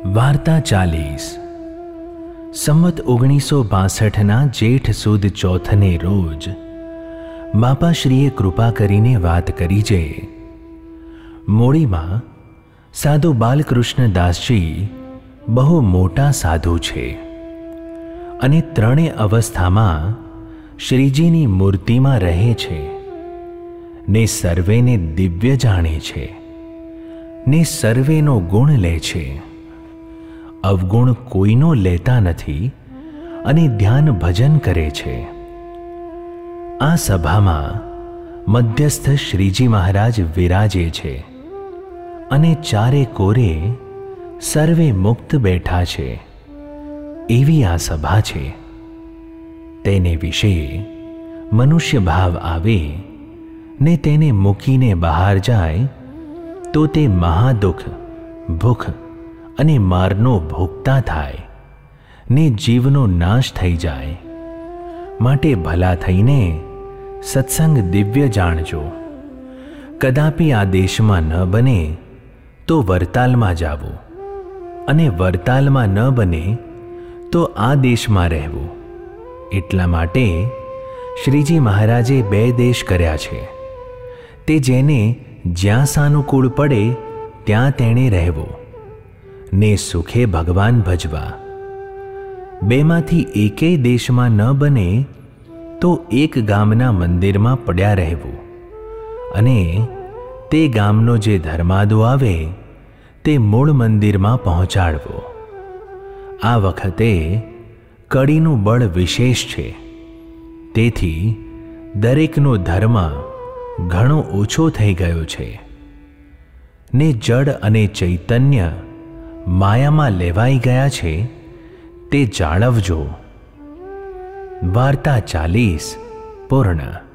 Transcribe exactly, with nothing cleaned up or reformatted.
વાર્તા ચાલીસ. સંમત ઓગણીસો બાસઠના જેઠ સુદ ચોથને રોજ માપાશ્રીએ કૃપા કરીને વાત કરી છે. મોડીમાં સાધુ બાલકૃષ્ણ દાસજી બહુ મોટા સાધુ છે અને ત્રણેય અવસ્થામાં શ્રીજીની મૂર્તિમાં રહે છે ને સર્વેને દિવ્ય જાણે છે ને સર્વેનો ગુણ લે છે. અવગુણ કોઈનો લેતા નથી અને ધ્યાન ભજન કરે છે. આ સભામાં મધ્યસ્થ શ્રીજી મહારાજ વિરાજે છે અને ચારે કોરે સર્વે મુક્ત બેઠા છે. એવી આ સભા છે. તેને વિશે મનુષ્ય ભાવ આવે ને તેને મૂકીને બહાર જાય તો તે મહાદુઃખ, ભૂખ અને મારનો ભોગતા થાય ને જીવનો નાશ થઈ જાય. માટે ભલા થઈને સત્સંગ દિવ્ય જાણજો. કદાપી આ દેશમાં ન બને તો વરતાલમાં જાવું અને વરતાલમાં ન બને તો આ દેશમાં રહેવું. એટલા માટે શ્રીજી મહારાજે બે દેશ કર્યા છે. તે જેને જ્યાં સાનુકૂળ પડે ત્યાં તેણે રહેવું ને સુખે ભગવાન ભજવા. બેમાંથી એકેય દેશમાં ન બને તો એક ગામના મંદિરમાં પડ્યા રહેવું અને તે ગામનો જે ધર્માદો આવે તે મૂળ મંદિરમાં પહોંચાડવો. આ વખતે કડીનું બળ વિશેષ છે. તેથી દરેકનો ધર્મ ઘણો ઓછો થઈ ગયો છે ને જડ અને ચૈતન્ય માયામાં લેવાઈ ગયા છે. તે જાળવજો. વાર્તા ચાલીસ પૂર્ણ.